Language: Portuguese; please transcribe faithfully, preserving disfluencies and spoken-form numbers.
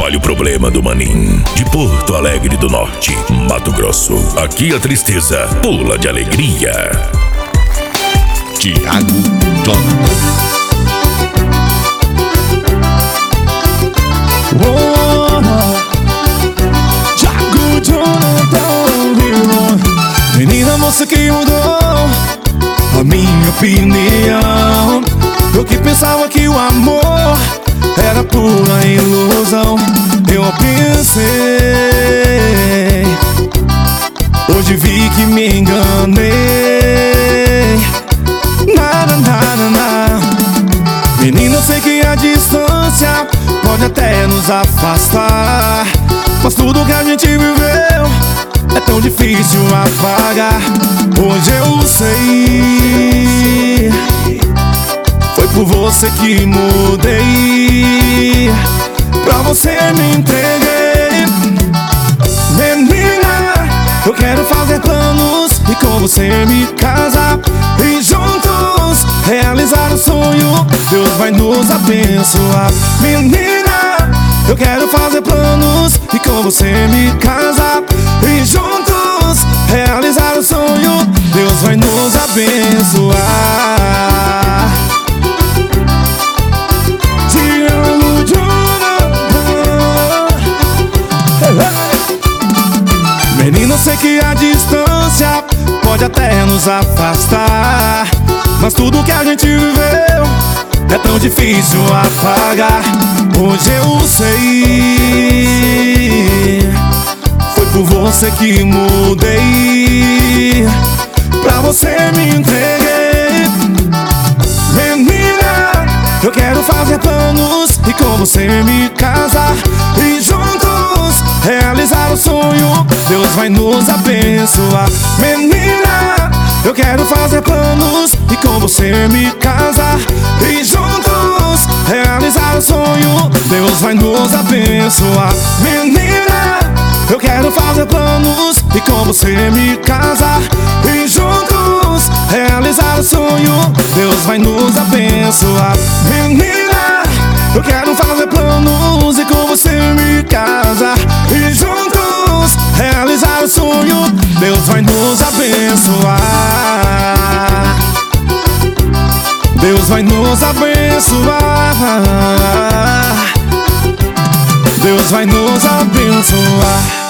Olha o problema do maninho de Porto Alegre do Norte, Mato Grosso. Aqui a tristeza pula de alegria. Thiago Jonathan. Oh, Thiago Jonathan. Menina, moça que mudou a minha opinião. Eu que pensava que o amor era pura ilusão. Eu pensei, hoje vi que me enganei. Nada, nada, nada. Menina, eu sei que a distância pode até nos afastar, mas tudo que a gente viveu é tão difícil apagar. Hoje eu sei, foi por você que mudei, pra você me entreguei. Menina, eu quero fazer planos e com você me casar, e juntos realizar o sonho, Deus vai nos abençoar. Menina, eu quero fazer planos e com você me casar, e juntos realizar o sonho, Deus vai nos abençoar. Thiago Jonathan. Menina, eu sei que a distância pode até nos afastar, mas tudo que a gente viveu é tão difícil apagar. Hoje eu sei, foi por você que mudei, pra você me entreguei. Menina, eu quero fazer planos e com você me casar, e juntos realizar o sonho, Deus vai nos abençoar. Menina, eu quero fazer planos e com você me casar, e juntos realizar o sonho, Deus vai nos abençoar. Menina, eu quero fazer planos e com você me casar, e juntos realizar o sonho, Deus vai nos abençoar. Menina, eu quero fazer planos e com você me casar, e juntos realizar o sonho, Deus vai nos abençoar. Deus vai nos abençoar. Deus vai nos abençoar.